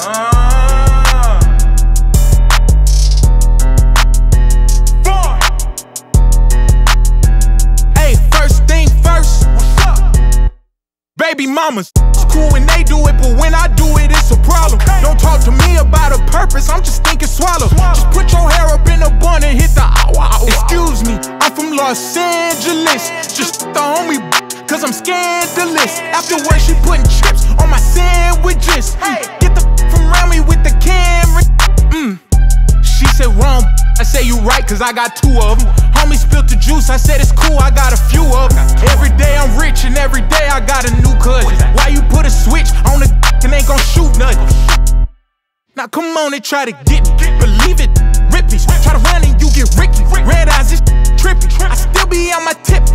Hey, first thing first. What's up? Baby mamas. It's cool when they do it, but when I do it, it's a problem. Don't talk to me about a purpose, I'm just thinking swallow. Just put your hair up in a bun and hit the ow. Excuse me, I'm from Los Angeles. Just the homie, cause I'm scandalous. Afterwards, she putting chips on my sandwiches. Get the from around me with the camera. She said wrong, I say you right, cause I got two of them. Homie spilled the juice, I said it's cool, I got a few of them. Every day I'm rich and every day I got a new cousin. Why you put a switch on the and ain't gon' shoot nothing? Now come on and try to get me, believe it, rip me. Try to run and you get Ricky. Red eyes, this trippy. I still be on my tippy.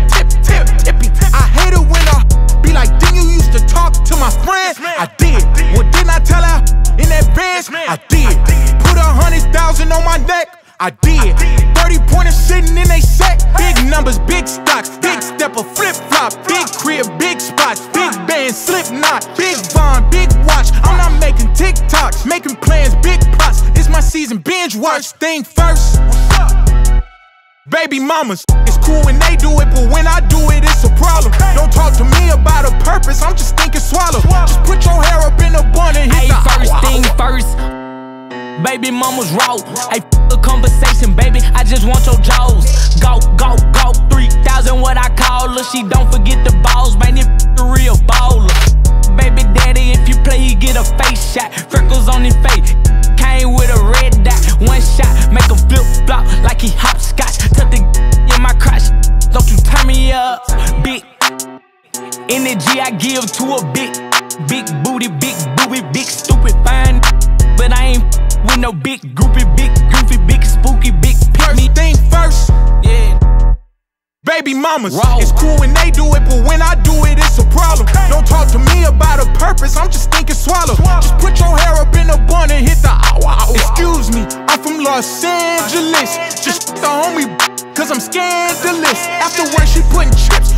I hate it when I be like, didn't you used to talk to my friend? I did. Well, didn't I tell her in advance? I did. Put 100,000 on my neck. I did. 30-pointers sitting in they sack. Big numbers, big stocks, big stepper, flip-flop, big crib, big spots, big band, slip knot, big bond, big watch. I'm not making TikToks, making plans, big pots. It's my season, binge watch. Thing first. Baby mamas. It's cool when they do it, but when I do it, it's a problem. Don't talk to me about a purpose, I'm just thinking swallow. Just put your hair up in a bun and hit the first thing first. Baby mama's raw. Hey, a conversation, baby. I just want your jaws. Go, 3,000 what I call her. She don't forget the balls, man. If the real baller. Baby daddy, if you play, you get a face shot. Freckles on his face. Came with a red dot. One shot, make him flip flop like he hopscotch. Tuck the in my crotch. Don't you turn me up, big energy I give to a big booty, big boobie, big stupid fine. But I ain't with no big groupie, big goofy, big spooky, big pick me. Thing first, yeah. Baby mamas, Raw. It's cool when they do it, but when I do it, it's a problem. Don't talk to me about a purpose, I'm just thinking swallow. Just put your hair up in a bun and hit the ow. Excuse me, I'm from Los Angeles. Just the homie, cause I'm scandalous. Afterwards, she putting chips